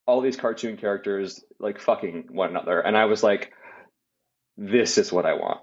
all these cartoon characters like fucking one another. And I was like, this is what I want.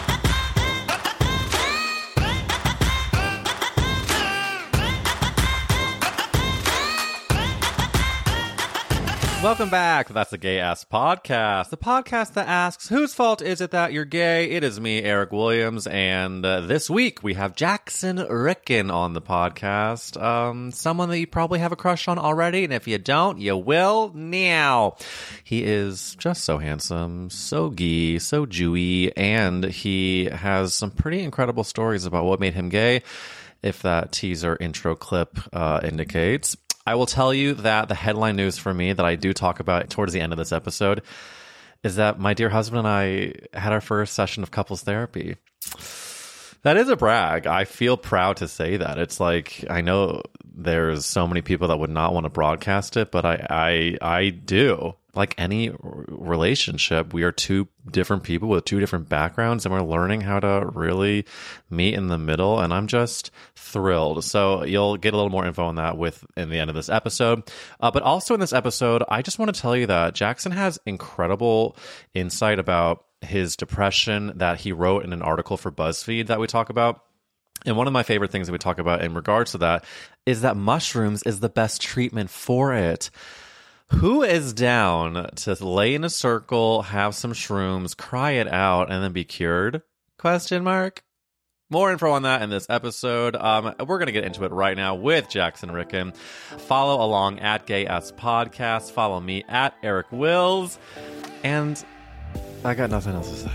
Welcome back. That's the Gay Ass Podcast, the podcast that asks, whose fault is it that you're gay? It is me, Eric Williams, and this week we have Jackson Ricken on the podcast, someone that you probably have a crush on already, and if you don't, you will now. He is just so handsome, so gay, so Jewy, and he has some pretty incredible stories about what made him gay, if that teaser intro clip indicates. I will tell you that the headline news for me that I do talk about towards the end of this episode is that my dear husband and I had our first session of couples therapy. That is a brag. I feel proud to say that. It's like, I know there's so many people that would not want to broadcast it, but I do. Like any relationship, we are two different people with two different backgrounds, and we're learning how to really meet in the middle, and I'm just thrilled. So you'll get a little more info on that in the end of this episode. But also in this episode, I just want to tell you that Jackson has incredible insight about his depression that he wrote in an article for BuzzFeed that we talk about. And one of my favorite things that we talk about in regards to that is that mushrooms is the best treatment for it. Who is down to lay in a circle, have some shrooms, cry it out, and then be cured? Question mark. More info on that in this episode. We're going to get into it right now with Jackson Ricken. Follow along at Gay Ass Podcast. Follow me at Eric Wills. And I got nothing else to say.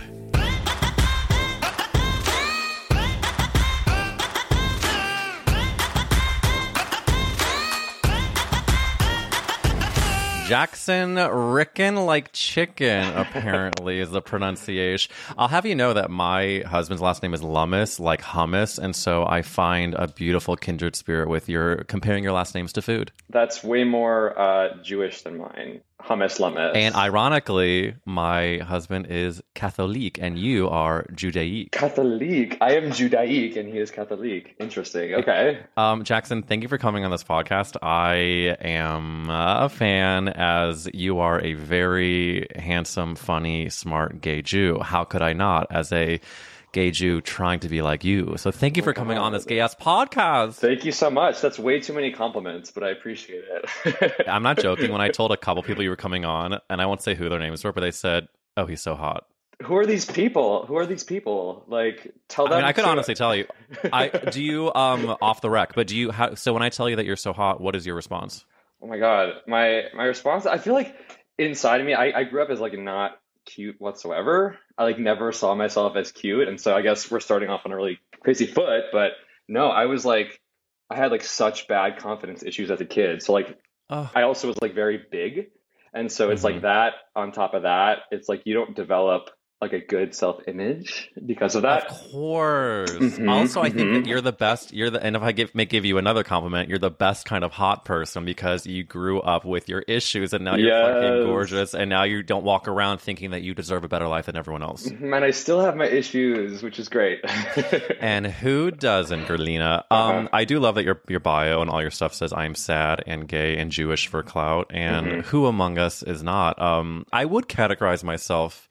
Jackson Ricken like chicken, apparently, is the pronunciation. I'll have you know that my husband's last name is Lummis, like hummus, and so I find a beautiful kindred spirit with your comparing your last names to food. That's way more Jewish than mine. Hummus Lummis. And ironically, my husband is Catholic and you are Judaic. Catholic. I am Judaic and he is Catholic. Interesting. Okay. Jackson, thank you for coming on this podcast. I am a fan, as you are a very handsome, funny, smart gay Jew. How could I not, as a gay Jew trying to be like you? So thank you for coming on this Gay Ass Podcast. Thank you so much. That's way too many compliments, but I appreciate it. I'm not joking. When I told a couple people you were coming on, and I won't say who their names were, but they said, oh, he's so hot. Who are these people? Like, tell them. I mean, I could honestly tell you. Do you, off the rec, but so when I tell you that you're so hot, what is your response? Oh my God. My response, I feel like inside of me, I grew up as like not cute whatsoever. I like never saw myself as cute, and so I guess we're starting off on a really crazy foot. But no, I had like such bad confidence issues as a kid. So like I also was like very big, and so it's like that on top of that, it's like you don't develop like a good self-image because of that. Of course. Also, I think that you're the best. And if I may give you another compliment, you're the best kind of hot person because you grew up with your issues, and now you're fucking gorgeous, and now you don't walk around thinking that you deserve a better life than everyone else. And I still have my issues, which is great. And who doesn't, Gerlina? I do love that your bio and all your stuff says I'm sad and gay and Jewish for clout, and who among us is not? I would categorize myself,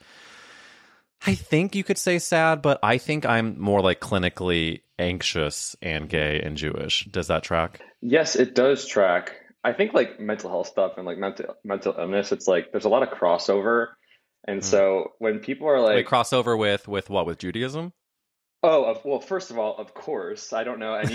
I think you could say sad, but I think I'm more like clinically anxious and gay and Jewish. Does that track? Yes, it does track. I think like mental health stuff and like mental illness, it's like there's a lot of crossover. And so when people are like... Wait, crossover with what? With Judaism? Oh, well, first of all, of course, I don't know any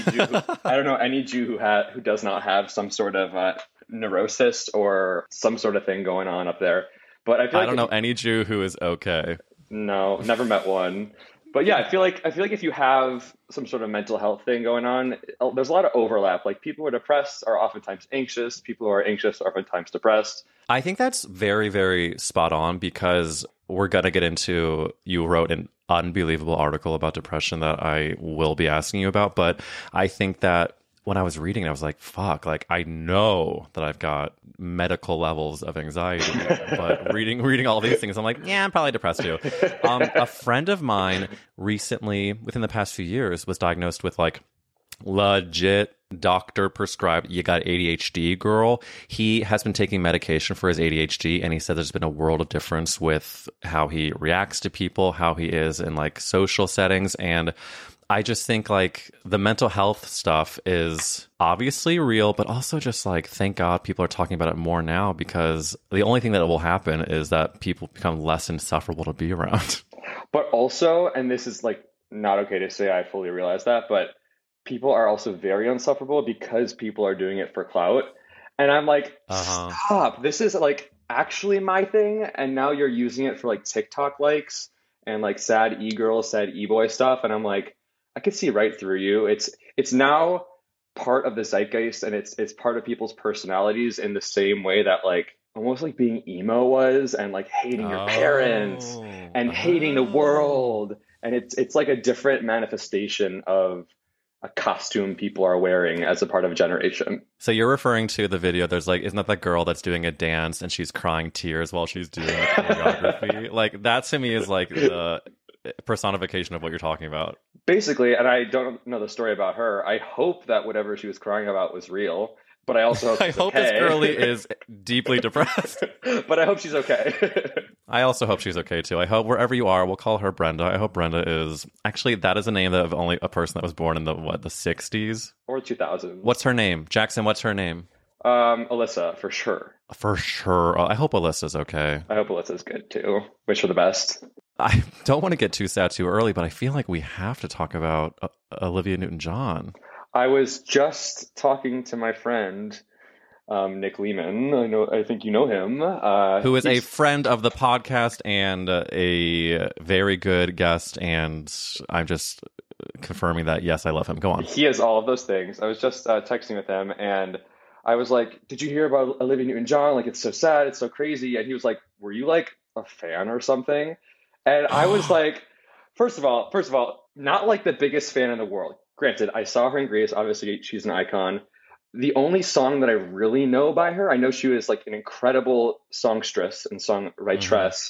Jew who does not have some sort of neurosis or some sort of thing going on up there. But I don't know any Jew who is okay. No, never met one. But yeah, I feel like if you have some sort of mental health thing going on, there's a lot of overlap. Like people who are depressed are oftentimes anxious. People who are anxious are oftentimes depressed. I think that's very, very spot on because we're going to get into, you wrote an unbelievable article about depression that I will be asking you about. But I think that when I was reading, I was like, fuck, like I know that I've got medical levels of anxiety, but reading all these things, I'm like, yeah, I'm probably depressed too. A friend of mine recently, within the past few years, was diagnosed with like legit doctor prescribed you got ADHD girl. He has been taking medication for his ADHD, and he said there's been a world of difference with how he reacts to people, how he is in like social settings. And I just think like the mental health stuff is obviously real, but also just like, thank God people are talking about it more now, because the only thing that will happen is that people become less insufferable to be around. But also, and this is like not okay to say, I fully realize that, but people are also very insufferable because people are doing it for clout. And I'm like, stop. This is like actually my thing. And now you're using it for like TikTok likes and like sad e-girl, sad e-boy stuff. And I'm like, I could see right through you. It's now part of the zeitgeist, and it's part of people's personalities in the same way that like almost like being emo was, and like hating your parents and hating the world. And it's like a different manifestation of a costume people are wearing as a part of a generation. So you're referring to the video, there's like, isn't that the girl that's doing a dance and she's crying tears while she's doing the choreography? Like that to me is like the personification of what you're talking about. Basically, and I don't know the story about her. I hope that whatever she was crying about was real, but I also hope this girlie is deeply depressed. But I hope she's okay. I also hope she's okay too. I hope wherever you are, we'll call her Brenda. I hope Brenda is actually, that is a name of only a person that was born in the 60s or 2000s. What's her name, Jackson? What's her name? Alyssa, for sure. For sure. I hope Alyssa's okay. I hope Alyssa's good too. Wish her the best. I don't want to get too sad too early, but I feel like we have to talk about Olivia Newton-John. I was just talking to my friend, Nick Lehman. I think you know him. Who is a friend of the podcast and a very good guest, and I'm just confirming that, yes, I love him. Go on. He has all of those things. I was just texting with him, and I was like, did you hear about Olivia Newton-John? Like, it's so sad. It's so crazy. And he was like, were you like a fan or something? And I was like, first of all, not like the biggest fan in the world. Granted, I saw her in Grease. Obviously, she's an icon. The only song that I really know by her, I know she was like an incredible songstress and songwriteress,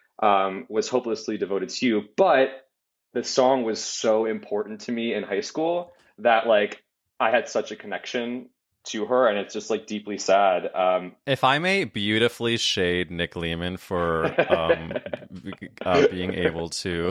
was Hopelessly Devoted to You. But the song was so important to me in high school that like I had such a connection to her, and it's just like deeply sad. If I may beautifully shade Nick Lehman for being able to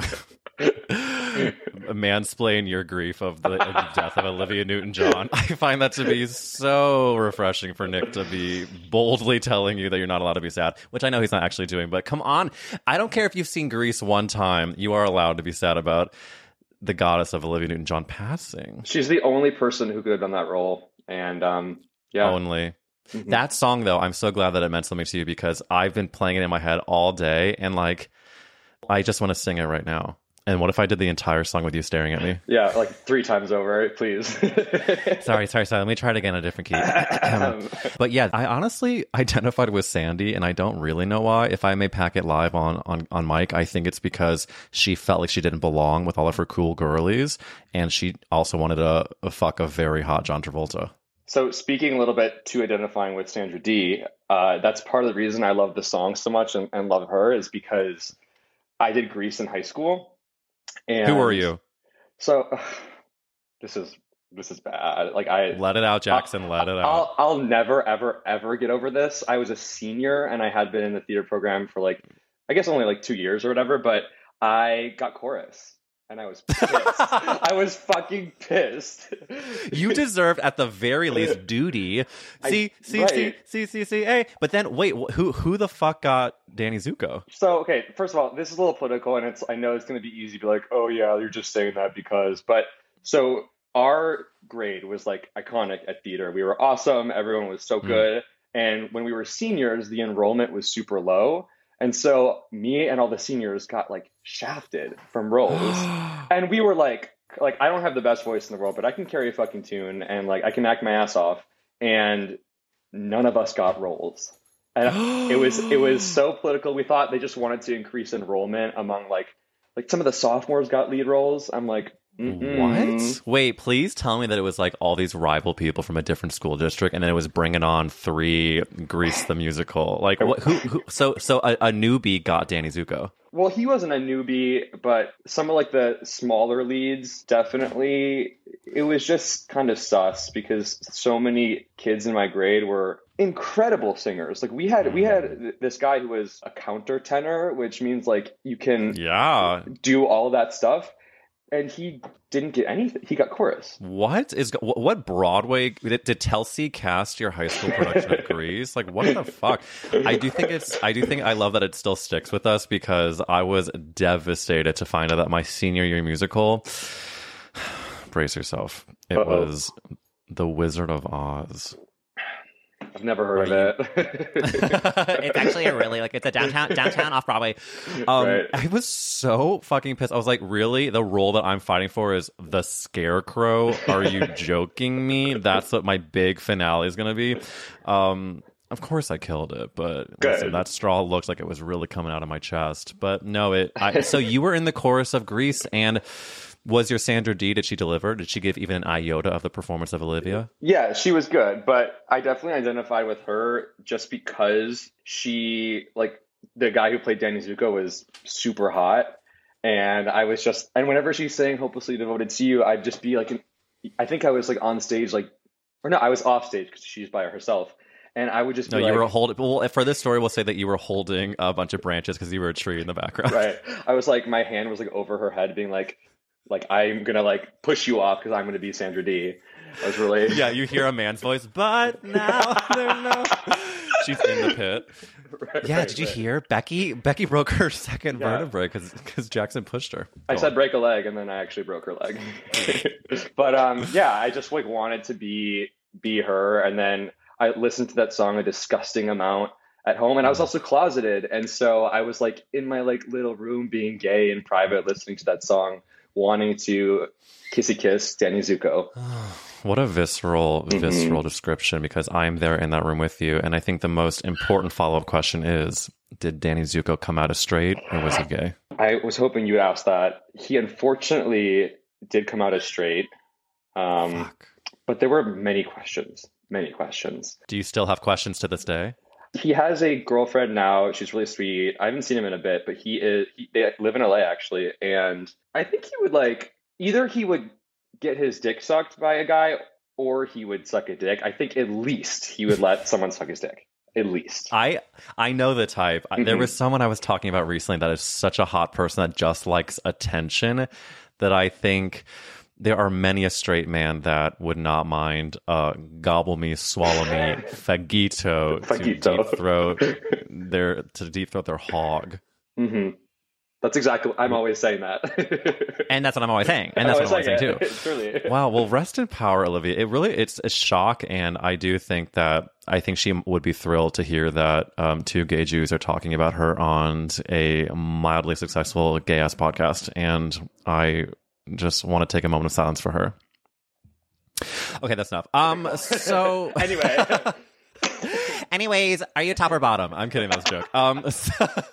mansplain your grief of the death of Olivia Newton-John, I find that to be so refreshing for Nick to be boldly telling you that you're not allowed to be sad, which I know he's not actually doing, but come on. I don't care if you've seen Grease one time, you are allowed to be sad about the goddess of Olivia Newton-John passing. She's the only person who could have done that role. And yeah. Only. Mm-hmm. That song, though, I'm so glad that it meant something to you, because I've been playing it in my head all day, and like, I just want to sing it right now. And what if I did the entire song with you staring at me? Yeah, like 3 times over, please. Sorry. Let me try it again in a different key. But yeah, I honestly identified with Sandy, and I don't really know why. If I may pack it live on mic, I think it's because she felt like she didn't belong with all of her cool girlies, and she also wanted to fuck a very hot John Travolta. So speaking a little bit to identifying with Sandra Dee, that's part of the reason I love the song so much and love her, is because I did Grease in high school. And who are you? So this is bad. Like let it out, Jackson. Let it out. I'll never ever get over this. I was a senior, and I had been in the theater program for like, I guess only like 2 years or whatever. But I got chorus, and I was pissed. I was fucking pissed. You deserved at the very least duty. See. But then wait, who the fuck got Danny Zuko? So okay, first of all, this is a little political, and I know it's going to be easy to be like, oh yeah, you're just saying that because. But so our grade was like iconic at theater. We were awesome. Everyone was so good. And when we were seniors, the enrollment was super low. And so me and all the seniors got like shafted from roles. And we were like, I don't have the best voice in the world, but I can carry a fucking tune, and like I can act my ass off. And none of us got roles. And it was so political. We thought they just wanted to increase enrollment among like some of the sophomores got lead roles. I'm like, What? Wait, please tell me that it was like all these rival people from a different school district, and then it was bringing on 3 Grease the musical. Like, what, who so a newbie got Danny Zuko. Well, he wasn't a newbie, but some of like the smaller leads, definitely, it was just kind of sus because so many kids in my grade were incredible singers. Like we had this guy who was a countertenor, which means like you can do all that stuff. And he didn't get anything. He got chorus. What Broadway did Telsey cast your high school production of Grease? Like, what the fuck? I think I love that it still sticks with us because I was devastated to find out that my senior year musical, brace yourself, it was The Wizard of Oz. I've never heard of it. It's actually it's a downtown off Broadway. Right. I was so fucking pissed. I was like, really? The role that I'm fighting for is the Scarecrow? Are you joking me? That's what my big finale is going to be. Of course I killed it, but listen, that straw looked like it was really coming out of my chest. But no, so you were in the chorus of Grease, and was your Sandra Dee, did she deliver? Did she give even an iota of the performance of Olivia? Yeah, she was good, but I definitely identified with her just because she, like, the guy who played Danny Zuko was super hot, and and whenever she sang Hopelessly Devoted to You, I'd just be like, I think I was like on stage, like, or no, I was off stage because she's by herself. And I would just be you were holding. Well, for this story, we'll say that you were holding a bunch of branches because you were a tree in the background. Right. I was like, my hand was like over her head, being like I'm gonna like push you off because I'm gonna be Sandra Dee. I was really yeah. You hear a man's voice, but now she's in the pit. Did you hear Becky? Becky broke her second vertebrae because Jackson pushed her. I said break a leg, and then I actually broke her leg. But I just like wanted to be her, and then I listened to that song a disgusting amount at home, and I was also closeted, and so I was like in my like little room being gay in private, listening to that song, wanting to kissy kiss Danny Zuko. What a visceral description, because I'm there in that room with you, and I think the most important follow-up question is, did Danny Zuko come out as straight, or was he gay? I was hoping you would ask that. He unfortunately did come out as straight, but there were many questions. Do you still have questions to this day? He has a girlfriend now. She's really sweet. I haven't seen him in a bit, but they live in LA actually. And I think he would either he would get his dick sucked by a guy or he would suck a dick. I think at least he would let someone suck his dick. At least. I know the type. Mm-hmm. There was someone I was talking about recently that is such a hot person that just likes attention that I think there are many a straight man that would not mind gobble me, swallow me, fagito to deep throat their hog. Mm-hmm. That's exactly. I'm always saying that, and that's what I'm always saying, and that's what I'm always saying too. Truly. Wow. Well, rest in power, Olivia. It's a shock, and I think she would be thrilled to hear that 2 gay Jews are talking about her on a mildly successful gay ass podcast, and I just want to take a moment of silence for her. Okay, that's enough. So anyways, are you top or bottom? I'm kidding. That was a joke.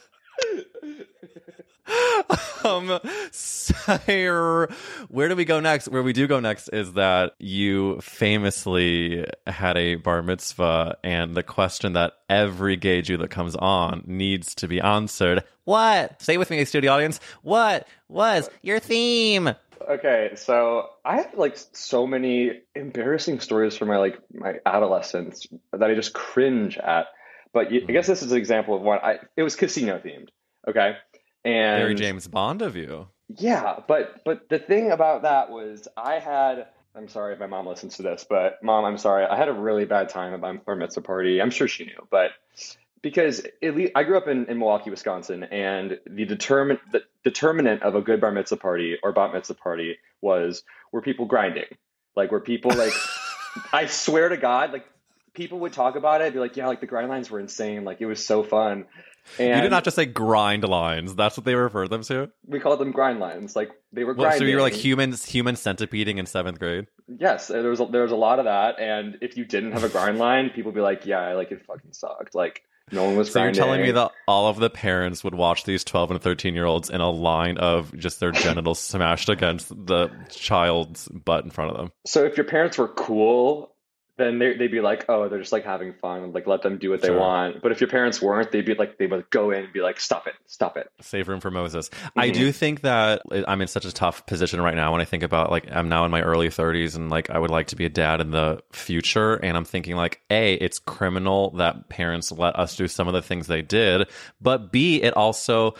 Sire, where do we go next? Where we do go next is that you famously had a bar mitzvah, and the question that every gay Jew that comes on needs to be answered. What? Say with me, studio audience. What was your theme? Okay, so I have so many embarrassing stories from my adolescence that I just cringe at. But I guess this is an example of one. It was casino themed. Okay. And very James Bond of you. Yeah, but the thing about that was I'm sorry if my mom listens to this, but Mom, I'm sorry. I had a really bad time at my bar mitzvah party. I'm sure she knew, but because at least I grew up in Milwaukee, Wisconsin, and the determinant of a good bar mitzvah party or bat mitzvah party were people grinding, were people I swear to God, people would talk about it, be like, yeah, the grind lines were insane, it was so fun. And you did not just say grind lines. That's what they referred them to? We called them grind lines. They were grinding. So you were human centipeding in 7th grade? Yes, there was a lot of that. And if you didn't have a grind line, people would be like, yeah, it fucking sucked. No one was So you're grinding. telling me that all of the parents would watch these 12 and 13-year-olds in a line of just their genitals smashed against the child's butt in front of them? So if your parents were cool, then they'd be like, oh, they're just like having fun, like let them do what they Sure. want. But if your parents weren't, they would go in and be like, stop it. Save room for Moses. I do think that I'm in such a tough position right now when I think about, like, I'm now in my early 30s and, like, I would like to be a dad in the future. And I'm thinking, like, A, it's criminal that parents let us do some of the things they did. But B, it also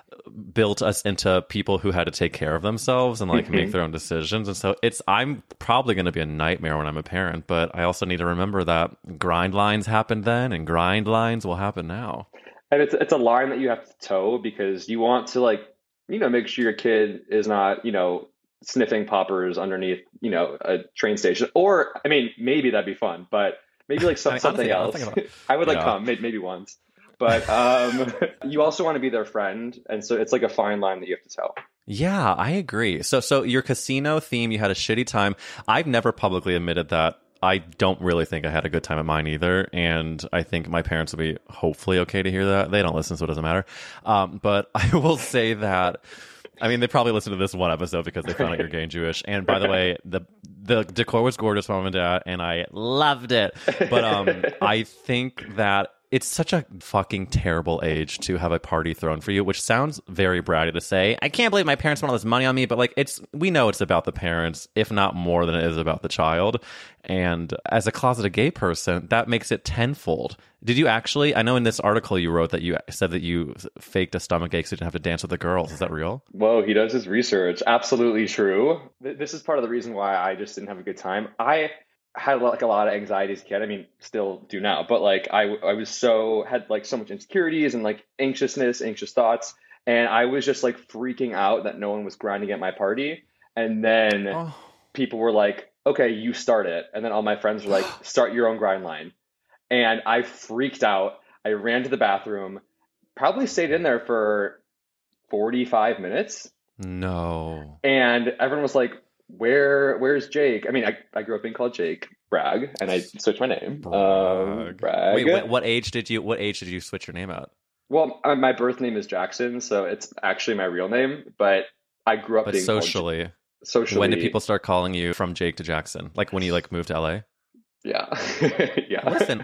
built us into people who had to take care of themselves and like make their own decisions. And so I'm probably going to be a nightmare when I'm a parent, but I also need to remember that grind lines happened then and grind lines will happen now. And it's a line that you have to toe because you want to, like, make sure your kid is not, sniffing poppers underneath, a train station. Or, I mean, maybe that'd be fun, but maybe like something else. I would like come maybe once. But you also want to be their friend, and so it's like a fine line that you have to tell. Yeah, I agree. So your casino theme, you had a shitty time. I've never publicly admitted that. I don't really think I had a good time at mine either, and I think my parents will be hopefully okay to hear that. They don't listen, so it doesn't matter. But I will say that, I mean, they probably listened to this one episode because they found out you're gay and Jewish. And by the way, the decor was gorgeous, Mom and Dad, and I loved it. But I think that it's such a fucking terrible age to have a party thrown for you, which sounds very bratty to say. I can't believe my parents spent all this money on me, but like we know it's about the parents, if not more than it is about the child. And as a closeted gay person, that makes it tenfold. Did you actually? I know in this article you wrote that you said that you faked a stomach ache so you didn't have to dance with the girls. Is that real? Whoa, he does his research. Absolutely true. This is part of the reason why I just didn't have a good time. I had like a lot of anxiety as a kid. I mean, still do now, but like I had like so much insecurities and like anxious thoughts. And I was just like freaking out that no one was grinding at my party. And then people were like, okay, you start it. And then all my friends were like, start your own grind line. And I freaked out. I ran to the bathroom, probably stayed in there for 45 minutes. No. And everyone was like, where's Jake? I mean, I grew up being called Jake Bragg, and I switched my name. Bragg. Wait, what age did you switch your name out? Well, my birth name is Jackson, so it's actually my real name, but I grew up being socially. When did people start calling you from Jake to Jackson? Like when you like moved to LA? Yeah. Yeah. Listen,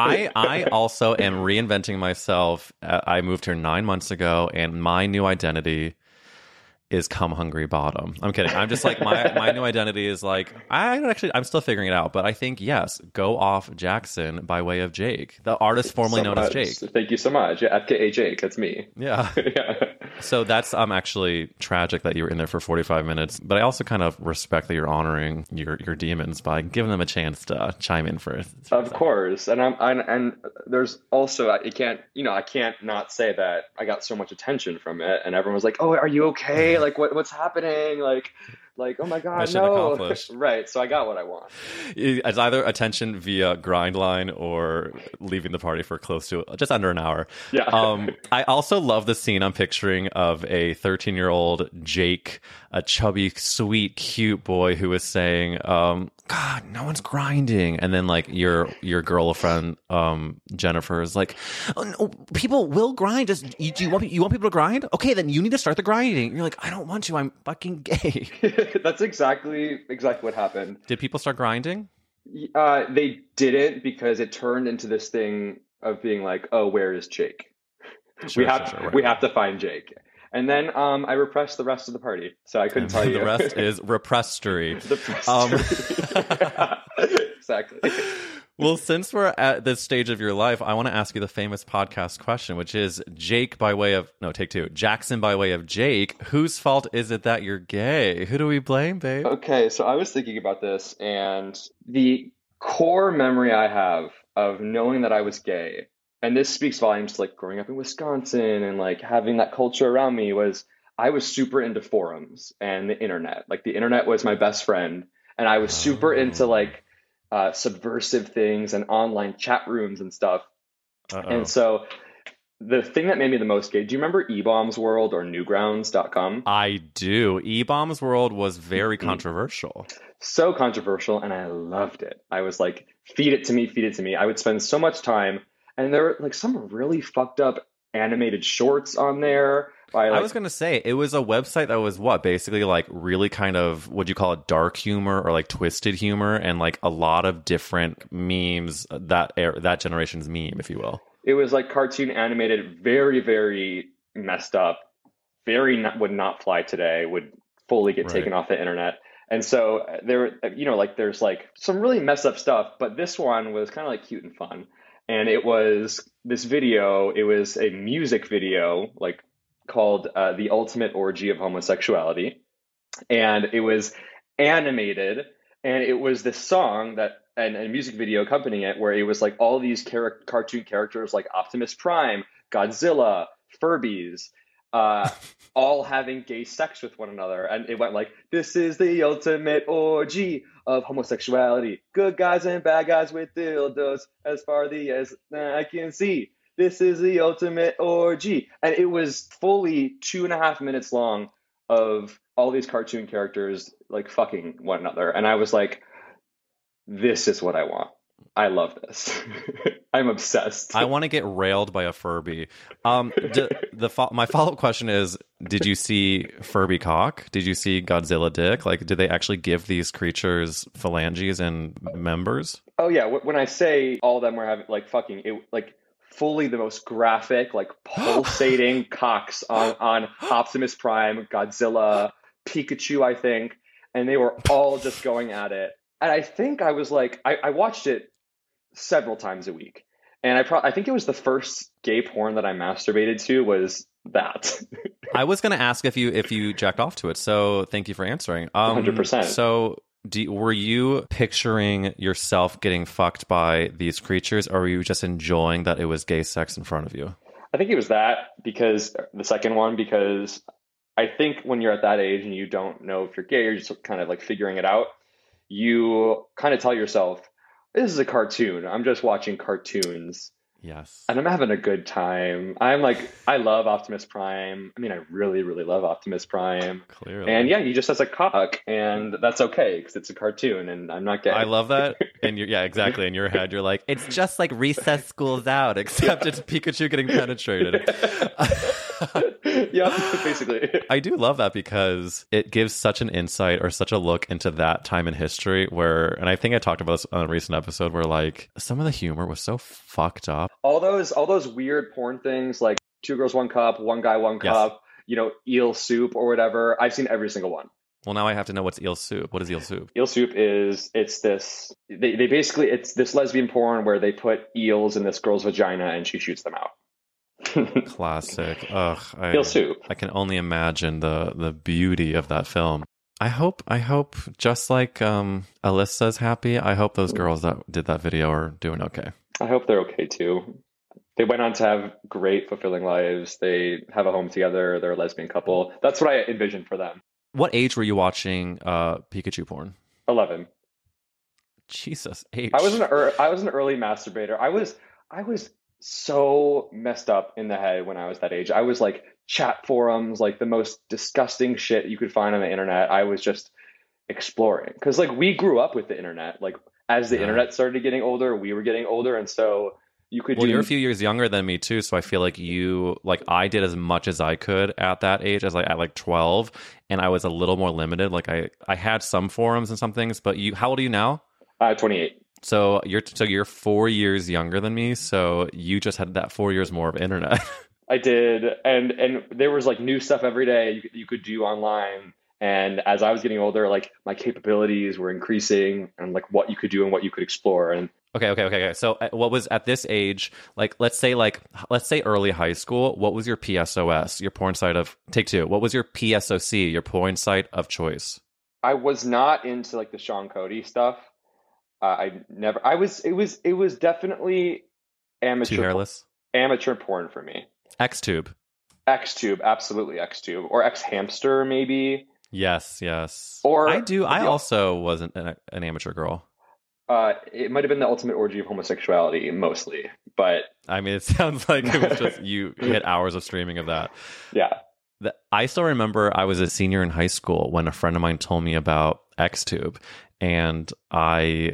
I also am reinventing myself. I moved here 9 months ago, and my new identity is Come Hungry Bottom. I'm kidding. I'm just like, my new identity is like, I'm still figuring it out, but I think, yes, go off Jackson by way of Jake, the artist formerly known as Jake. Thank you so much. Yeah, FKA Jake, that's me. Yeah. Yeah. So that's actually tragic that you were in there for 45 minutes, but I also kind of respect that you're honoring your demons by giving them a chance to chime in for Of course. And and there's also, I can't not say that I got so much attention from it, and everyone was like, oh, are you okay? Like what's happening? Like, oh my God, mission no. accomplished. Right. So I got what I want. It's either attention via grind line or leaving the party for close to just under an hour. Yeah. I also love the scene I'm picturing of a 13-year-old Jake, a chubby, sweet, cute boy who is saying, God, no one's grinding. And then like your girlfriend, Jennifer, is like, oh, no, people will grind. Do you want people to grind? Okay, then you need to start the grinding. And you're like, I don't want to. I'm fucking gay. That's exactly what happened. Did people start grinding? They didn't, because it turned into this thing of being like, oh, where is Jake? We have to find Jake. And then I repressed the rest of the party, so I couldn't tell you. The rest is represstory. Exactly. Well, since we're at this stage of your life, I want to ask you the famous podcast question, which is Jackson by way of Jake. Whose fault is it that you're gay? Who do we blame, babe? Okay, so I was thinking about this, and the core memory I have of knowing that I was gay, and this speaks volumes to like growing up in Wisconsin and like having that culture around me, was I was super into forums and the internet. Like the internet was my best friend, and I was super into like subversive things and online chat rooms and stuff. And so the thing that made me the most gay, do you remember eBaum's World or Newgrounds.com? I do. eBaum's World was very controversial. So controversial, and I loved it. I was like, feed it to me. I would spend so much time, and there were like some really fucked up animated shorts on there by I like was going to say, it was a website that was what? Basically like really kind of, would you call it dark humor or like twisted humor, and like a lot of different memes, that generation's meme, if you will. it was like cartoon animated, very, very messed up, very not, would not fly today, would fully get taken off the internet. And so there, like there's like some really messed up stuff, but this one was kind of like cute and fun. And it was this video, it was a music video, like called The Ultimate Orgy of Homosexuality. And it was animated, and it was this song that and a music video accompanying it, where it was like all these cartoon characters like Optimus Prime, Godzilla, Furbies, all having gay sex with one another. And it went like, this is the ultimate orgy of homosexuality. Good guys and bad guys with dildos as far as I can see. This is the ultimate orgy. And it was fully 2.5 minutes long of all these cartoon characters like fucking one another. And I was like, this is what I want. I love this. I'm obsessed. I want to get railed by a Furby. My follow-up question is, did you see Furby cock? Did you see Godzilla dick? Like, did they actually give these creatures phalanges and members? Oh yeah, when I say all of them were having like fucking, it like fully the most graphic, like pulsating cocks on Optimus Prime, Godzilla, Pikachu, I think, and they were all just going at it. And I think I was like, I watched it several times a week, and I think it was the first gay porn that I masturbated to was that. I was going to ask if you jacked off to it, so thank you for answering. 100%. So were you picturing yourself getting fucked by these creatures, or were you just enjoying that it was gay sex in front of you? I think it was that, because the second one, because I think when you're at that age and you don't know if you're gay, you're just kind of like figuring it out, you kind of tell yourself, this is a cartoon. I'm just watching cartoons. Yes. And I'm having a good time. I'm like, I love Optimus Prime. I mean, I really, really love Optimus Prime. Clearly. And yeah, he just has a cock, and that's okay because it's a cartoon and I'm not gay. I love that. And yeah, exactly. In your head, you're like, it's just like Recess School's Out, except it's Pikachu getting penetrated. Yeah, basically. I do love that because it gives such an insight or such a look into that time in history where, and I think I talked about this on a recent episode, where like some of the humor was so fucked up. All those weird porn things like Two Girls, One Cup, One Guy, One Cup, eel soup or whatever. I've seen every single one. Well, now I have to know what's eel soup. What is eel soup? Eel soup it's this lesbian porn where they put eels in this girl's vagina and she shoots them out. Classic. Ugh. Eel soup. I can only imagine the beauty of that film. I hope just like Alyssa's happy, I hope those girls that did that video are doing okay. I hope they're okay too. They went on to have great, fulfilling lives. They have a home together. They're a lesbian couple. That's what I envisioned for them. What age were you watching Pikachu porn? 11. Jesus, age. I was an early masturbator. I was so messed up in the head when I was that age. I was like chat forums, like the most disgusting shit you could find on the internet. I was just exploring because like we grew up with the internet. Like as the internet started getting older, we were getting older, and so you could. Well, you're a few years younger than me too, so I feel like I did as much as I could at that age, as like at like 12, and I was a little more limited. Like I had some forums and some things, but how old are you now? 28. So you're 4 years younger than me, so you just had that 4 years more of internet. I did, and there was like new stuff every day you could do online. And as I was getting older, like my capabilities were increasing, and like what you could do and what you could explore. And okay. So what was at this age, like let's say early high school, what was your PSOS, your porn site of take two? What was your PSOC, your porn site of choice? I was not into like the Sean Cody stuff. It was definitely amateur. Too hairless? Amateur porn for me. Xtube, absolutely Xtube, or X Hamster maybe. Yes. Or I also wasn't an amateur girl. It might have been the Ultimate Orgy of Homosexuality mostly, but I mean, it sounds like it was just you had hours of streaming of that. Yeah. I still remember I was a senior in high school when a friend of mine told me about Xtube, and I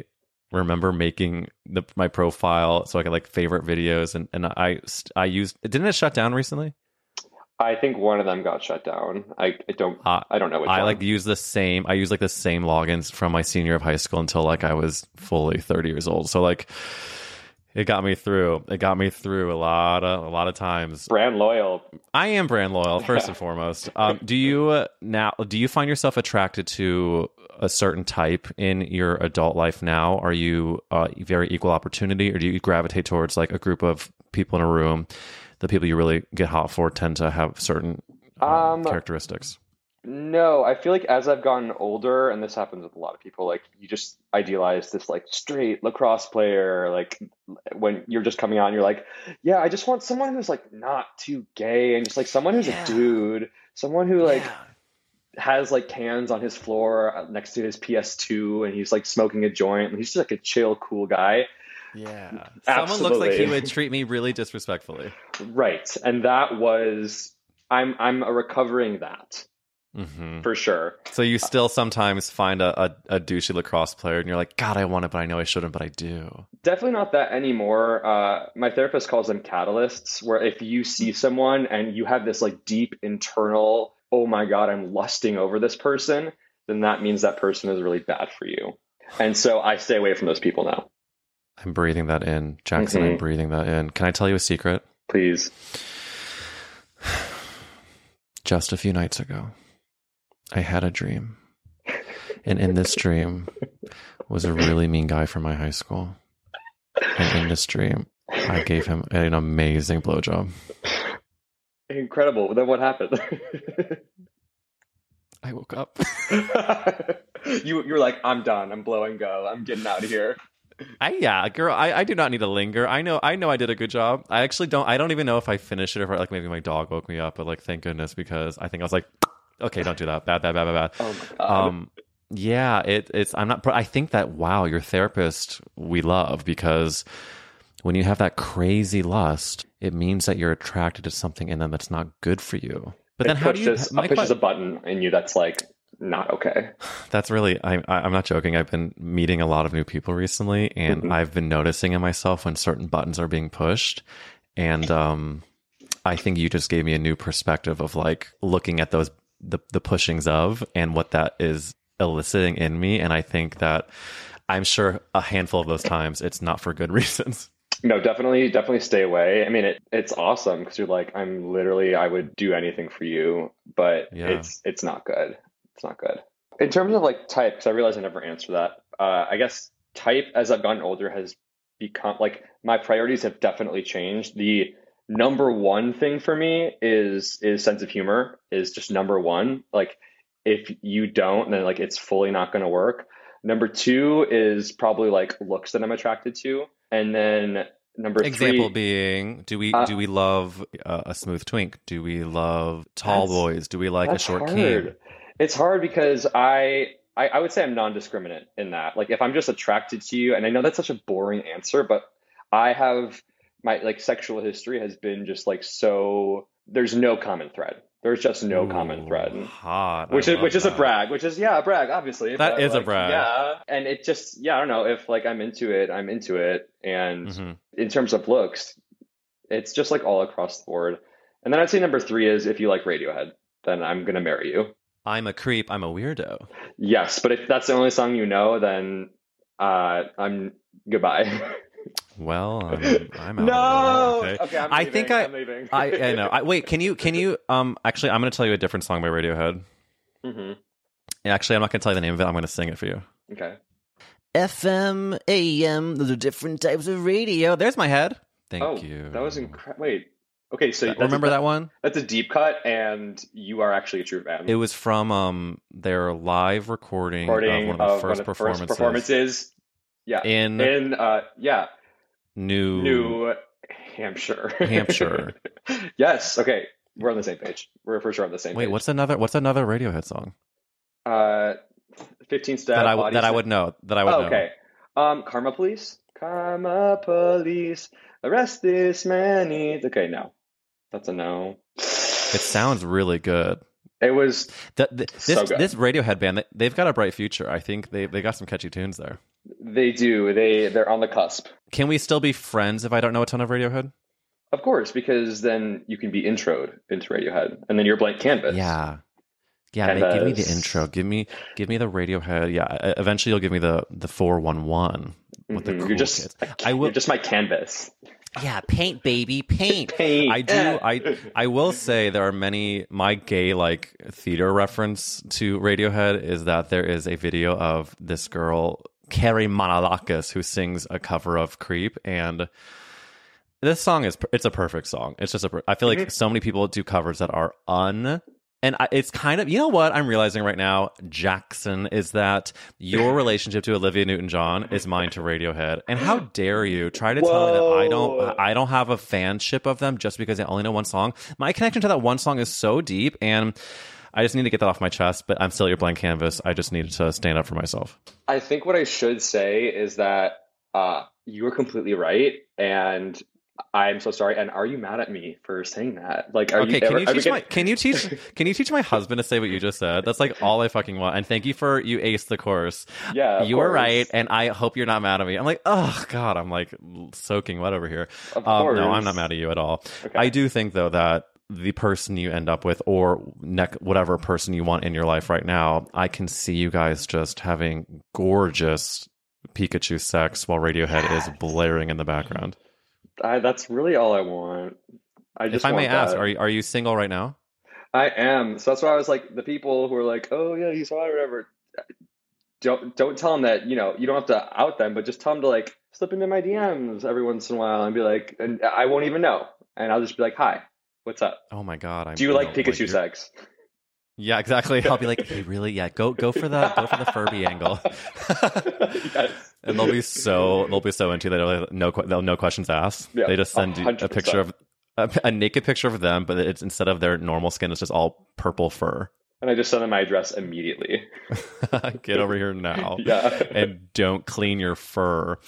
remember making my profile so I could like favorite videos, and I used. Didn't it shut down recently? I think one of them got shut down. I don't know which I one. like use the same. I use like the same logins from my senior of high school until like I was fully 30 years old. So like it got me through. It got me through a lot of times. Brand loyal. I am brand loyal first and foremost. Do you find yourself attracted to a certain type in your adult life now? Are you very equal opportunity, or do you gravitate towards like a group of people in a room? The people you really get hot for tend to have certain characteristics. No, I feel like as I've gotten older, and this happens with a lot of people, like you just idealize this like straight lacrosse player, like when you're just coming out and you're like, yeah, I just want someone who's like not too gay and just like someone who's a dude, someone who like has like cans on his floor next to his PS2 and he's like smoking a joint and he's just like a chill, cool guy. Yeah. Absolutely. Someone looks like he would treat me really disrespectfully. Right. And that was, I'm a recovering that. Mm-hmm. For sure. So you still sometimes find a douchey lacrosse player and you're like, God, I want it, but I know I shouldn't, but I do. Definitely not that anymore. My therapist calls them catalysts, where if you see someone and you have this like deep internal, oh my God, I'm lusting over this person, then that means that person is really bad for you. And so I stay away from those people now. I'm breathing that in. Jackson, I'm breathing that in. Can I tell you a secret? Please. Just a few nights ago, I had a dream. And in this dream was a really mean guy from my high school. And in this dream, I gave him an amazing blowjob. Incredible. Then what happened? I woke up. You're like, I'm done. I'm blowing go. I'm getting out of here. Girl, I do not need to linger. I know I did a good job. I don't even know if I finished it or if like maybe my dog woke me up, but like thank goodness, because I think I was like, okay, don't do that. Bad. Oh my God. Yeah, I think that, wow, your therapist we love, because when you have that crazy lust, it means that you're attracted to something and then that's not good for you. But then pushes a button in you that's like not okay. That's really, I'm not joking. I've been meeting a lot of new people recently, and I've been noticing in myself when certain buttons are being pushed. And I think you just gave me a new perspective of like looking at those the pushings of and what that is eliciting in me. And I think that I'm sure a handful of those times it's not for good reasons. No, definitely stay away. I mean, it's awesome because you're like, I would do anything for you, but it's not good. It's not good. In terms of like type, because I realize I never answered that. I guess type as I've gotten older has become like my priorities have definitely changed. The number one thing for me is sense of humor is just number one. Like if you don't, then like it's fully not going to work. Number two is probably like looks that I'm attracted to. And then number example three, being, do we love a smooth twink? Do we love tall boys? Do we like a short king? It's hard because I would say I'm non-discriminate in that. Like if I'm just attracted to you, and I know that's such a boring answer, but I have my like sexual history has been just like so there's no common thread. There's just no common thread. Hot. Which is a brag, a brag, obviously. That is like, a brag. Yeah. And it just, I don't know, if like I'm into it, I'm into it. And in terms of looks, it's just like all across the board. And then I'd say number three is if you like Radiohead, then I'm going to marry you. I'm a creep. I'm a weirdo. Yes. But if that's the only song you know, then I'm goodbye. Well, I'm out. No. Okay. Okay, I'm leaving. I know. Wait, can you actually I'm going to tell you a different song by Radiohead. Actually, I'm not going to tell you the name of it. I'm going to sing it for you. Okay. FM, AM, those are different types of radio. There's my head. Thank you. That was incredible. Wait. Okay, so remember that one? That's a deep cut, and you are actually a true fan. It was from their live recording of one of the first performances. Yeah. In New Hampshire. Yes. Okay. We're on the same page. We're for sure on the same page. Wait, what's another Radiohead song? 15 Step. That I would know. Okay. Karma Police. Karma Police. Arrest this man needs. Okay, no. That's a no. It sounds really good. It was This so good. this Radiohead band, they've got a bright future. I think they got some catchy tunes there. They do. They're on the cusp. Can we still be friends if I don't know a ton of Radiohead? Of course, because then you can be introed into Radiohead, and then you're blank canvas. Yeah. And, Give me the intro. Give me the Radiohead. Yeah, eventually you'll give me the 411 with the cool You're just kids. you're just my canvas. Yeah, paint, baby, paint. Paint. I do. I will say there are many. My gay like theater reference to Radiohead is that there is a video of this girl Carrie Manalakis who sings a cover of "Creep," and this song it's a perfect song. It's just I feel like so many people do covers that are it's kind of, you know what I'm realizing right now, Jackson, is that your relationship to Olivia Newton-John is mine to Radiohead. And how dare you try to tell me that I don't have a fanship of them just because I only know one song. My connection to that one song is so deep, and I just need to get that off my chest, but I'm still your blank canvas. I just needed to stand up for myself. I think what I should say is that you were completely right, and I'm so sorry. And are you mad at me for saying that? Like, can you teach my husband to say what you just said? That's like all I fucking want. And thank you for you aced the course. Yeah, you were right, and I hope you're not mad at me. I'm like, oh god, I'm like soaking wet over here. Of course. No, I'm not mad at you at all. Okay. I do think though that the person you end up with, or whatever person you want in your life right now, I can see you guys just having gorgeous Pikachu sex while Radiohead is blaring in the background. That's really all I want. If I may ask, are you single right now? I am. So that's why I was like, the people who are like, oh yeah, he's hot or whatever. Don't tell them that, you don't have to out them, but just tell them to like slip into my DMs every once in a while and be like, and I won't even know. And I'll just be like, hi, what's up? Oh my god. Do you like Pikachu sex? Yeah, exactly. I'll be like, hey, really? Yeah, go for the Furby angle. Yes. And they'll be so into that they'll no questions asked. Yeah, they just send you a picture of a naked picture of them, but it's instead of their normal skin, it's just all purple fur. And I just send them my address immediately. Get over here now. Yeah. And don't clean your fur.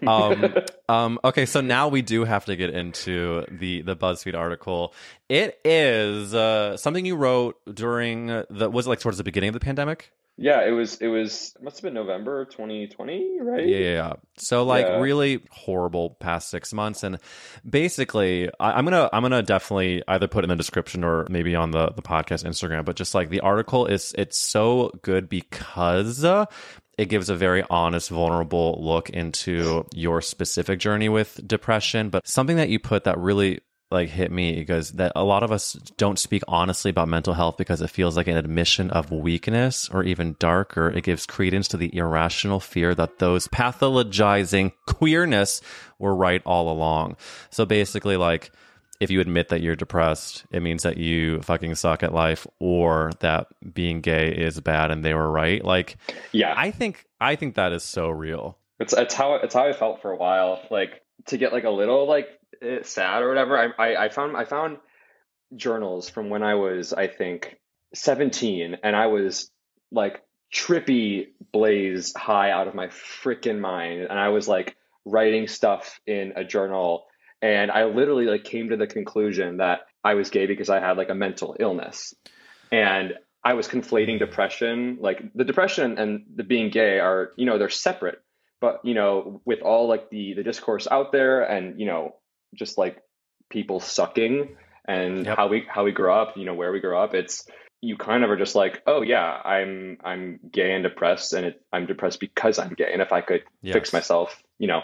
Okay, so now we do have to get into the BuzzFeed article. It is something you wrote during was it like towards the beginning of the pandemic? Yeah, it was must have been November 2020, right? Yeah. So really horrible past 6 months, and basically I'm gonna definitely either put in the description or maybe on the podcast Instagram, but just like the article it's so good because it gives a very honest, vulnerable look into your specific journey with depression, but something that you put that really like hit me because that a lot of us don't speak honestly about mental health because it feels like an admission of weakness, or even darker, it gives credence to the irrational fear that those pathologizing queerness were right all along. So basically, like, if you admit that you're depressed, it means that you fucking suck at life, or that being gay is bad and they were right. Like, yeah, I think that is so real. It's how I felt for a while. Like, to get like a little like sad or whatever, I found journals from when I was, I think, 17, and I was like trippy blaze high out of my freaking mind, and I was like writing stuff in a journal, and I literally like came to the conclusion that I was gay because I had like a mental illness, and I was conflating depression, like the depression and the being gay are, they're separate, but with all like the discourse out there, and just like people sucking and yep. how we grow up, where we grow up, it's, you kind of are just like, oh yeah, I'm gay and depressed, and I'm depressed because I'm gay, and if I could fix myself,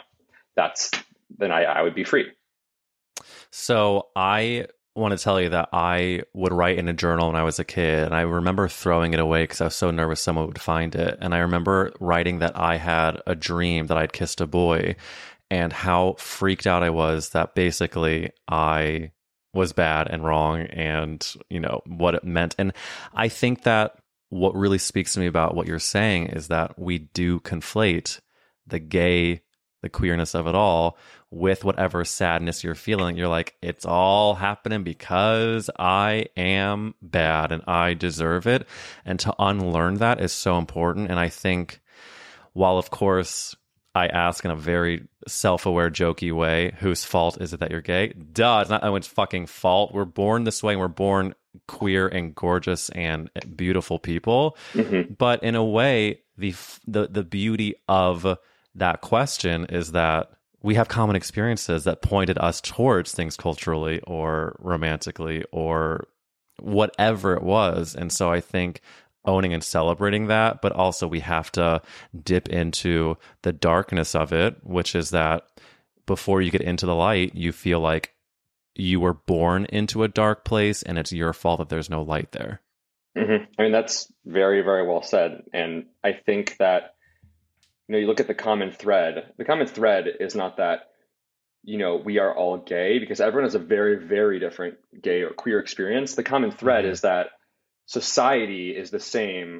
then I would be free. So I want to tell you that I would write in a journal when I was a kid, and I remember throwing it away because I was so nervous someone would find it. And I remember writing that I had a dream that I'd kissed a boy, and how freaked out I was that basically I was bad and wrong, and what it meant. And I think that what really speaks to me about what you're saying is that we do conflate the queerness of it all with whatever sadness you're feeling. You're like, it's all happening because I am bad and I deserve it. And to unlearn that is so important. And I think, while of course I ask in a very self-aware, jokey way, whose fault is it that you're gay? Duh, it's not anyone's fucking fault. We're born this way, and we're born queer and gorgeous and beautiful people. Mm-hmm. But in a way, the beauty of that question is that we have common experiences that pointed us towards things culturally or romantically or whatever it was. And so I think owning and celebrating that, but also we have to dip into the darkness of it, which is that before you get into the light, you feel like you were born into a dark place and it's your fault that there's no light there. Mm-hmm. I mean, that's very, very well said. And I think that, you look at the common thread. The common thread is not that, we are all gay, because everyone has a very, very different gay or queer experience. The common thread is that society is the same,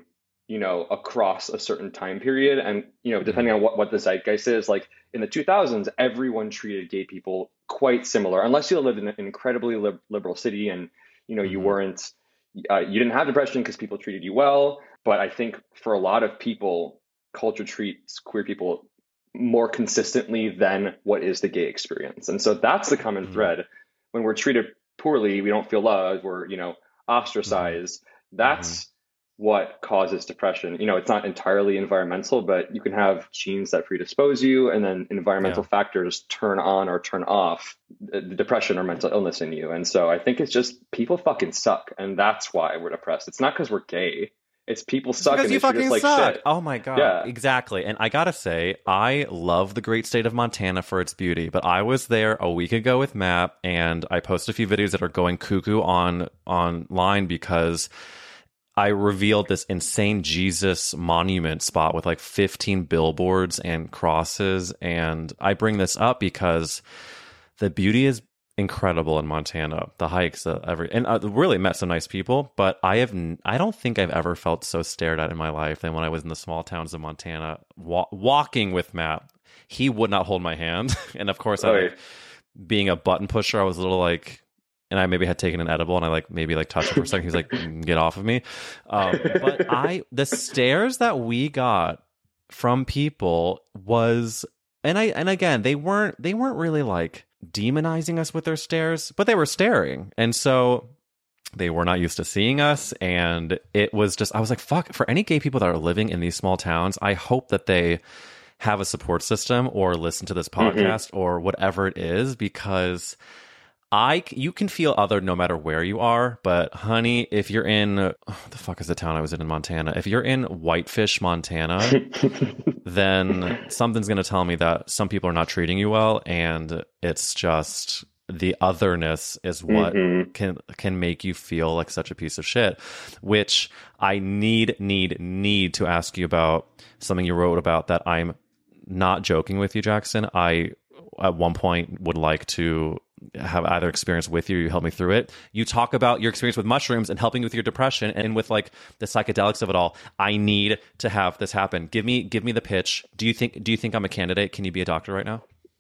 across a certain time period. And, depending on what the zeitgeist is, like in the 2000s, everyone treated gay people quite similar, unless you lived in an incredibly liberal city and, you weren't, you didn't have depression because people treated you well. But I think for a lot of people, culture treats queer people more consistently than what is the gay experience. And so that's the common thread. When we're treated poorly, we don't feel loved, we're, ostracized. That's what causes depression. It's not entirely environmental, but you can have genes that predispose you, and then environmental factors turn on or turn off the depression or mental illness in you. And so I think it's just people fucking suck. And that's why we're depressed. It's not because we're gay. It's people suck because and you they treat fucking us like suck. shit. Oh my God. Yeah. Exactly. And I gotta say, I love the great state of Montana for its beauty, but I was there a week ago with Matt, and I posted a few videos that are going cuckoo online because I revealed this insane Jesus monument spot with like 15 billboards and crosses. And I bring this up because the beauty is incredible in Montana. The hikes, and I really met some nice people, but I don't think I've ever felt so stared at in my life than when I was in the small towns of Montana, walking with Matt. He would not hold my hand, and of course, being a button pusher, I was a little like, and I maybe had taken an edible, and I maybe touched him for a second. He's like, "Get off of me!" But the stares that we got from people was, and again, they weren't really like demonizing us with their stares, but they were staring. And so they were not used to seeing us. And it was just, I was like, fuck, for any gay people that are living in these small towns, I hope that they have a support system or listen to this podcast or whatever it is, because you can feel other no matter where you are. But honey, if you're in, the fuck is the town I was in Montana? If you're in Whitefish, Montana, then something's going to tell me that some people are not treating you well. And it's just the otherness is what can make you feel like such a piece of shit, which I need to ask you about something you wrote about that I'm not joking with you, Jackson. I, at one point, would like to have either experience with you or you help me through it. You talk about your experience with mushrooms and helping with your depression and with like the psychedelics of it all. I need to have this happen. Give me the pitch. Do you think I'm a candidate? Can you be a doctor right now?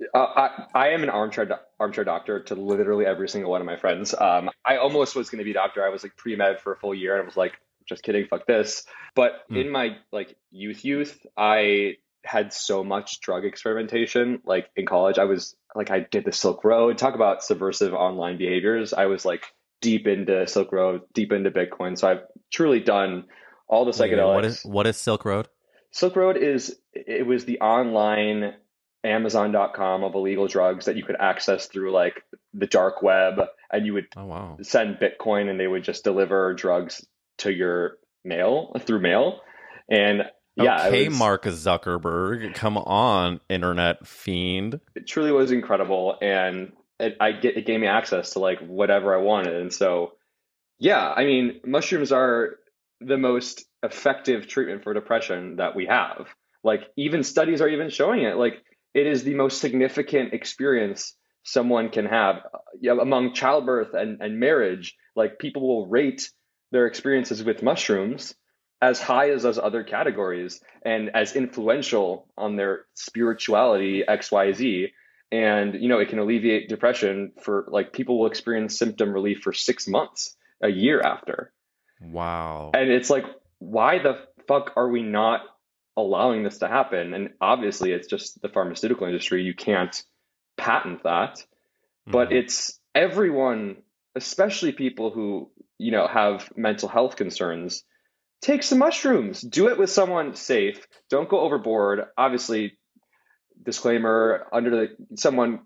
I am an armchair doctor to literally every single one of my friends. I almost was going to be a doctor. I was like pre-med for a full year, and I was like, just kidding, fuck this. But in my like youth, I had so much drug experimentation. Like in college, I did the Silk Road. Talk about subversive online behaviors. I was like deep into Silk Road, deep into Bitcoin. So I've truly done all the psychedelics. What is Silk Road? Silk Road it was the online Amazon.com of illegal drugs that you could access through like the dark web, and you would send Bitcoin and they would just deliver drugs to your through mail. And yeah, okay, Mark Zuckerberg, come on, internet fiend. It truly was incredible, and it gave me access to like whatever I wanted. And so, yeah, I mean, mushrooms are the most effective treatment for depression that we have. Like even studies are even showing it. Like it is the most significant experience someone can have among childbirth and marriage. Like people will rate their experiences with mushrooms as high as those other categories and as influential on their spirituality, XYZ. And, it can alleviate depression for like people will experience symptom relief for 6 months, a year after. Wow. And it's like, why the fuck are we not allowing this to happen? And obviously it's just the pharmaceutical industry. You can't patent that, but it's everyone especially people who, have mental health concerns, take some mushrooms. Do it with someone safe. Don't go overboard. Obviously, disclaimer under someone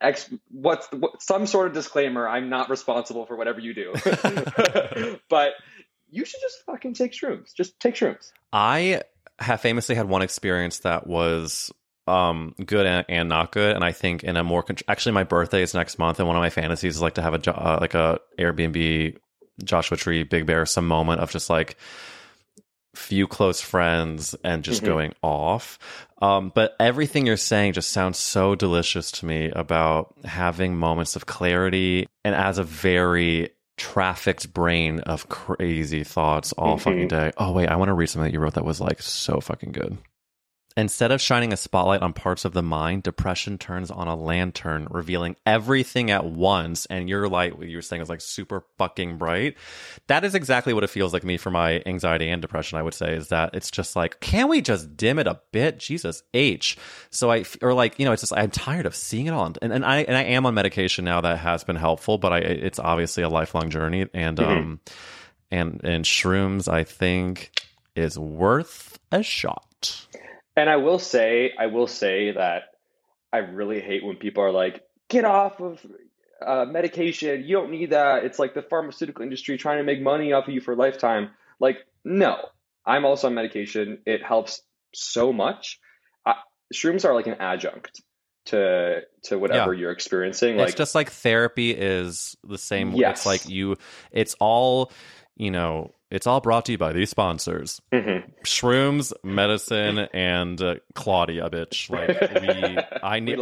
some sort of disclaimer. I'm not responsible for whatever you do, but you should just fucking take shrooms. Just take shrooms. I have famously had one experience that was good and not good, and I think in a more actually my birthday is next month, and one of my fantasies is like to have a Airbnb Joshua Tree Big Bear, some moment of just like few close friends and just going off. But everything you're saying just sounds so delicious to me about having moments of clarity, and as a very trafficked brain of crazy thoughts all fucking day. Oh wait, I want to read something that you wrote that was like so fucking good. Instead of shining a spotlight on parts of the mind, depression turns on a lantern, revealing everything at once. And your light, what you were saying, is like super fucking bright. That is exactly what it feels like to me for my anxiety and depression, I would say, is that it's just like, can we just dim it a bit? Jesus H. So it's just, I'm tired of seeing it all. And I am on medication now that has been helpful, but it's obviously a lifelong journey. And, and shrooms, I think, is worth a shot. And I will say that I really hate when people are like, get off of medication. You don't need that. It's like the pharmaceutical industry trying to make money off of you for a lifetime. Like, no, I'm also on medication. It helps so much. Shrooms are like an adjunct to whatever you're experiencing. It's just like therapy is the same. Yes. It's like it's all, it's all brought to you by these sponsors: shrooms, medicine, and Claudia, bitch. Like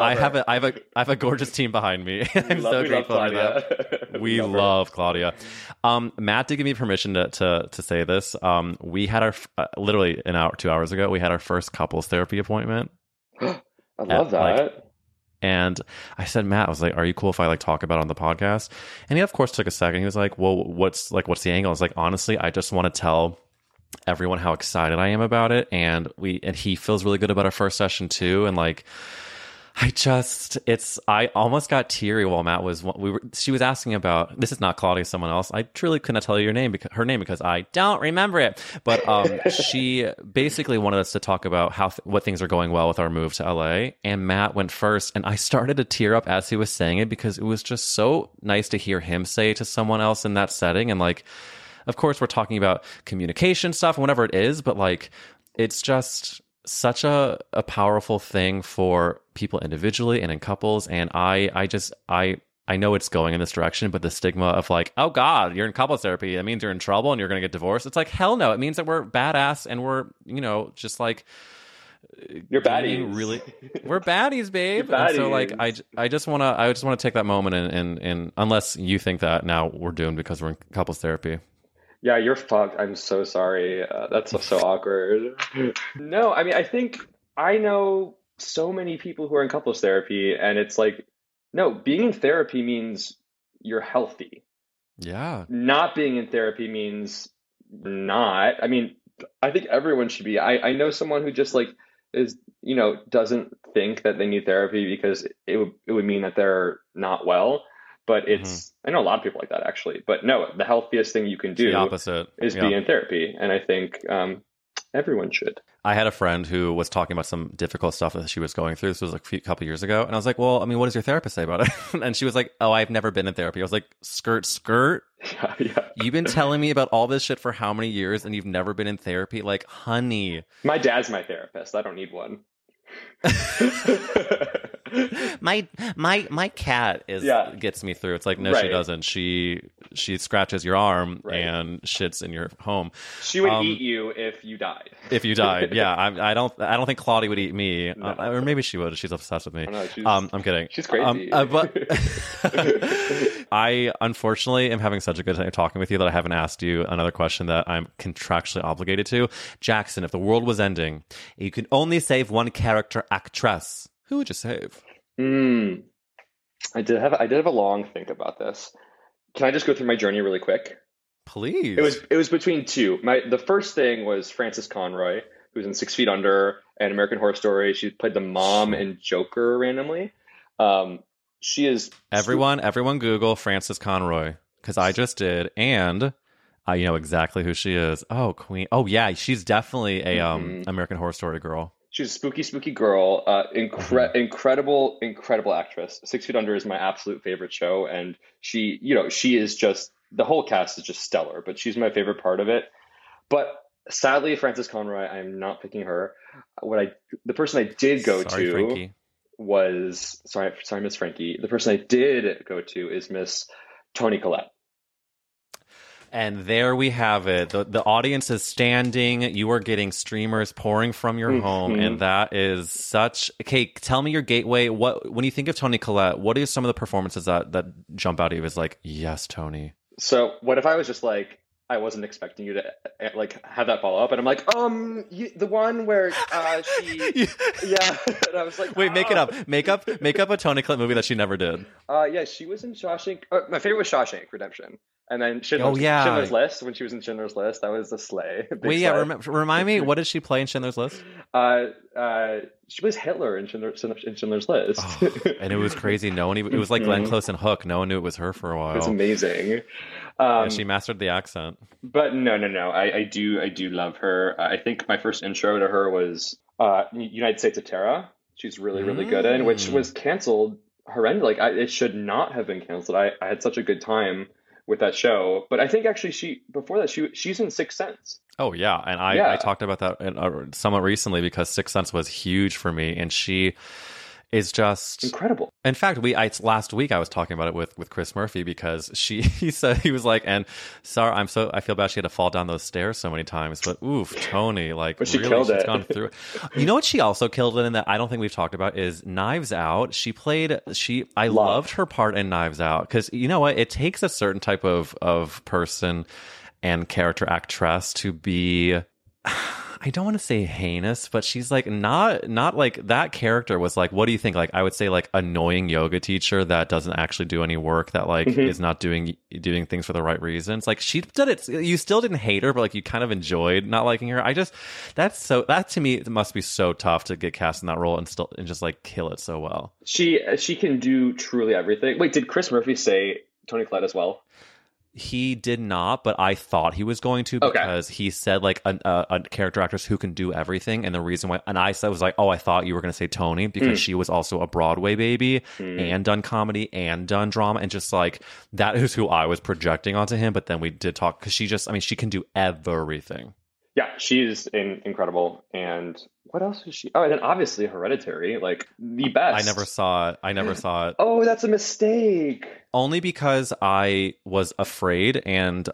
I have a gorgeous team behind me. I'm so grateful for that. We love Claudia. Matt did give me permission to say this. We had our literally 2 hours ago. We had our first couples therapy appointment. I love that. And I said, Matt, I was like, are you cool if I like talk about it on the podcast? And he of course took a second. He was like, well, what's the angle? I was like, honestly, I just want to tell everyone how excited I am about it. And he feels really good about our first session too. And like, I almost got teary while Matt she was asking about, this is not Claudia, someone else. I truly couldn't tell you her name because I don't remember it. But she basically wanted us to talk about what things are going well with our move to LA. And Matt went first, and I started to tear up as he was saying it because it was just so nice to hear him say it to someone else in that setting. And like, of course, we're talking about communication stuff and whatever it is, but like, it's just such a powerful thing for people individually and in couples. And I know it's going in this direction, but the stigma of like, oh God, you're in couples therapy, that means you're in trouble and you're going to get divorced. It's like, hell no. It means that we're badass and we're, just like, you're baddies. Really, we're baddies, babe. Baddies. And so like, I just want to take that moment and unless you think that now we're doomed because we're in couples therapy. Yeah, you're fucked. I'm so sorry. That's so awkward. No, I mean, I think I know so many people who are in couples therapy, and it's like, no, being in therapy means you're healthy. Yeah. Not being in therapy means not. I mean, I think everyone should be. I know someone who just like is, doesn't think that they need therapy because it would mean that they're not well. But I know a lot of people like that actually. But no, the healthiest thing you can do is be in therapy. And I think everyone should. I had a friend who was talking about some difficult stuff that she was going through. This was like a couple years ago. And I was like, well, I mean, what does your therapist say about it? And she was like, oh, I've never been in therapy. I was like, skirt. Yeah. You've been telling me about all this shit for how many years and you've never been in therapy? Like, honey. My dad's my therapist. I don't need one. my cat gets me through. It's like, no, she doesn't. She scratches your arm and shits in your home. She would eat you if you died. If you died, yeah. I don't think Claudia would eat me, no. Or maybe she would. She's obsessed with me. I'm kidding. She's crazy. But I unfortunately am having such a good time talking with you that I haven't asked you another question that I'm contractually obligated to. Jackson, if the world was ending, you could only save one character actress. Who would you save? I did have a long think about this. Can I just go through my journey really quick? Please. It was between two. The first thing was Frances Conroy, who's in 6 Feet Under and American Horror Story. She played the mom in Joker randomly. She is everyone Google Frances Conroy. because I just did, and I know exactly who she is. Oh, Queen. Oh, yeah, she's definitely a American Horror Story girl. She's a spooky girl. Incredible actress. 6 Feet Under is my absolute favorite show, and she is just, the whole cast is just stellar. But she's my favorite part of it. But sadly, Frances Conroy, I am not picking her. The person I did go Sorry, to Frankie. was sorry, Miss Frankie. The person I did go to is Miss Toni Collette. And there we have it. The audience is standing. You are getting streamers pouring from your home, and that is such. Okay, tell me your gateway. When you think of Toni Collette, what are some of the performances that jump out at you as like, yes, Toni? So what if I was just like, I wasn't expecting you to like have that follow up, and I'm like, the one where she, yeah, and I was like, wait, make it up, make up a Toni Collette movie that she never did. Yeah, she was in Shawshank. My favorite was Shawshank Redemption, and then Schindler's List. When she was in Schindler's List, that was a slay. Wait, yeah, remind me, what did she play in Schindler's List? She was Hitler in Schindler's List, and it was crazy. No one, it was like Glenn Close and Hook. No one knew it was her for a while. It's amazing. Yeah, she mastered the accent. But no. I do love her. I think my first intro to her was United States of Terra. She's really good in, which was canceled horrendous. Like it should not have been canceled. I had such a good time with that show. But I think actually she's in Sixth Sense. Oh yeah, and I talked about that somewhat recently because Sixth Sense was huge for me, and she is just incredible. In fact, last week I was talking about it with Chris Murphy because he said, he was like, and sorry, I feel bad she had to fall down those stairs so many times, but oof, Toni, like, but she really, killed she's it. gone through it. You know what she also killed it in that I don't think we've talked about is Knives Out. I loved her part in Knives Out because you know what, it takes a certain type of person and character actress to be, I don't want to say heinous, but she's like not like that character was like, what do you think? Like I would say like annoying yoga teacher that doesn't actually do any work, that like is not doing things for the right reasons. Like she did it. You still didn't hate her, but like you kind of enjoyed not liking her. That to me, it must be so tough to get cast in that role and just like kill it so well. She can do truly everything. Wait, did Chris Murphy say Toni Collette as well? He did not, but I thought he was going to because he said like a character actress who can do everything, and the reason why, and I said was like, oh, I thought you were going to say Toni because she was also a Broadway baby and done comedy and done drama, and just like that is who I was projecting onto him. But then we did talk because she can do everything. Yeah, she's incredible. And what else is she? Oh, and then obviously Hereditary, like the best. I never saw it. Oh, that's a mistake. Only because I was afraid, and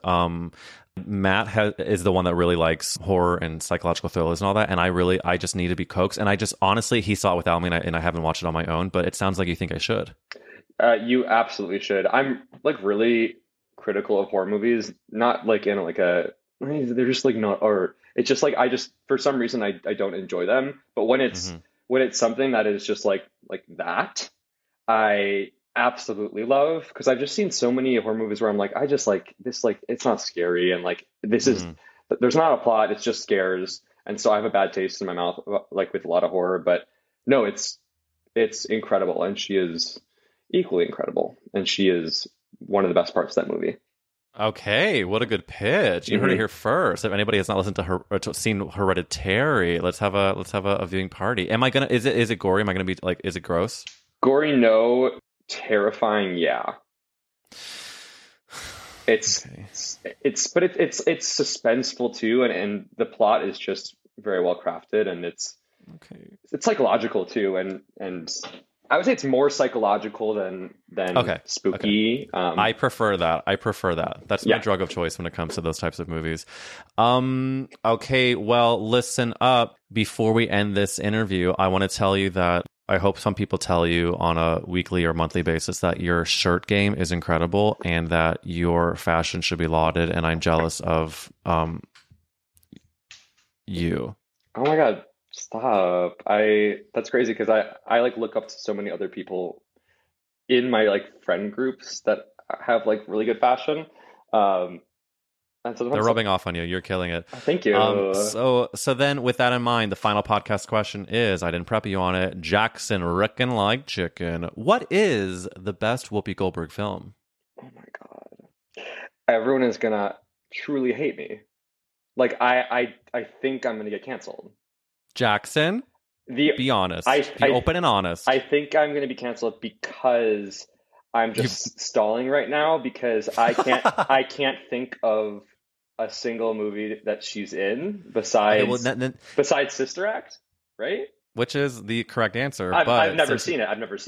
Matt is the one that really likes horror and psychological thrillers and all that, and I just need to be coaxed. And I just honestly, he saw it without me, and I haven't watched it on my own. But it sounds like you think I should. You absolutely should. I'm like really critical of horror movies, not like in like a. They're just like not art. It's just like for some reason I don't enjoy them. But when it's something that is just like that, I absolutely love, because I've just seen so many horror movies where I'm like, I just like this, like it's not scary, and like this is, there's not a plot, it's just scares, and so I have a bad taste in my mouth like with a lot of horror. But no, it's incredible, and she is equally incredible, and she is one of the best parts of that movie. Okay, what a good pitch! You heard it here first. If anybody has not listened to her or seen Hereditary, let's have a viewing party. Am I gonna? Is it gory? Am I gonna be like? Is it gross? Gory, no. Terrifying, yeah. It's suspenseful too, and the plot is just very well crafted, and it's psychological too, and I would say it's more psychological than spooky. Okay. I prefer that. That's my drug of choice when it comes to those types of movies. Okay, well, listen up. Before we end this interview, I want to tell you that I hope some people tell you on a weekly or monthly basis that your shirt game is incredible and that your fashion should be lauded, and I'm jealous of you. Oh my God. Stop. That's crazy, because I like look up to so many other people in my like friend groups that have like really good fashion. And so they're rubbing off on you. You're killing it. Thank you. So then with that in mind, the final podcast question is, I didn't prep you on it. Jackson Rickin' Like Chicken. What is the best Whoopi Goldberg film? Oh my God. everyone is gonna truly hate me. Like I think I'm gonna get canceled. Jackson, be honest. Be open and honest. I think I'm gonna be canceled because I'm just stalling right now because I can't think of a single movie that she's in besides Sister Act, right? Which is the correct answer. I've never seen it.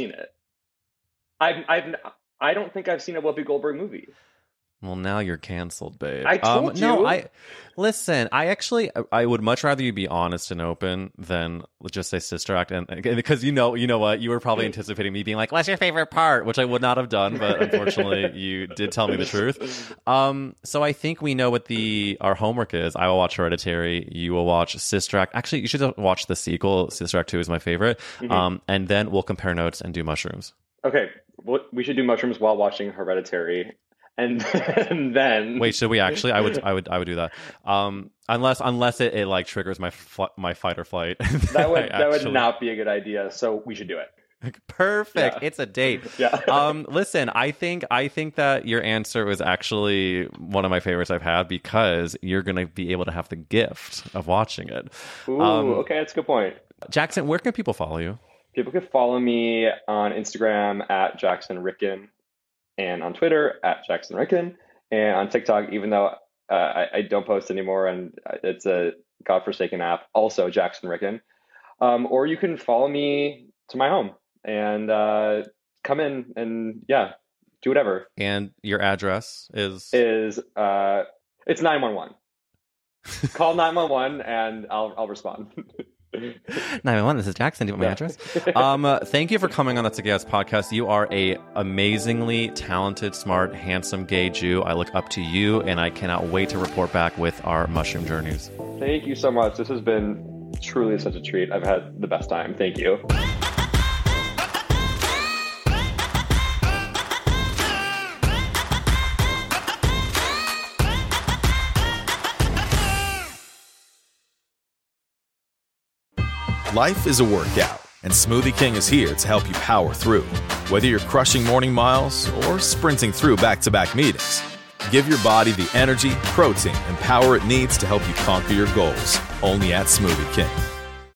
I don't think I've seen a Whoopi Goldberg movie. Well, now you're canceled, babe. I told you. No, listen. I would much rather you be honest and open than just say Sister Act, and because you know what, you were probably anticipating me being like, "What's your favorite part?" Which I would not have done, but unfortunately, you did tell me the truth. So I think we know what our homework is. I will watch Hereditary. You will watch Sister Act. Actually, you should watch the sequel. Sister Act 2 is my favorite. And then we'll compare notes and do mushrooms. Okay, we should do mushrooms while watching Hereditary. And then wait, should we actually? I would do that. Unless it like triggers my fight or flight. That would not be a good idea. So we should do it. Perfect. Yeah. It's a date. Yeah. Listen, I think that your answer was actually one of my favorites I've had because you're gonna be able to have the gift of watching it. Ooh, okay, that's a good point. Jackson, where can people follow you? People can follow me on Instagram at Jackson Ricken. And on Twitter at Jackson Ricken, and on TikTok, even though I don't post anymore and it's a godforsaken app, also Jackson Ricken. Or you can follow me to my home and come in and do whatever. And your address is it's 911. Call 911 and I'll respond. 911, this is Jackson. Do you want my address? Thank you for coming on the Together podcast. You are a amazingly talented, smart, handsome gay Jew. I look up to you, and I cannot wait to report back with our mushroom journeys. Thank you so much. This has been truly such a treat. I've had the best time. Thank you. Life is a workout, and Smoothie King is here to help you power through. Whether you're crushing morning miles or sprinting through back-to-back meetings, give your body the energy, protein, and power it needs to help you conquer your goals. Only at Smoothie King.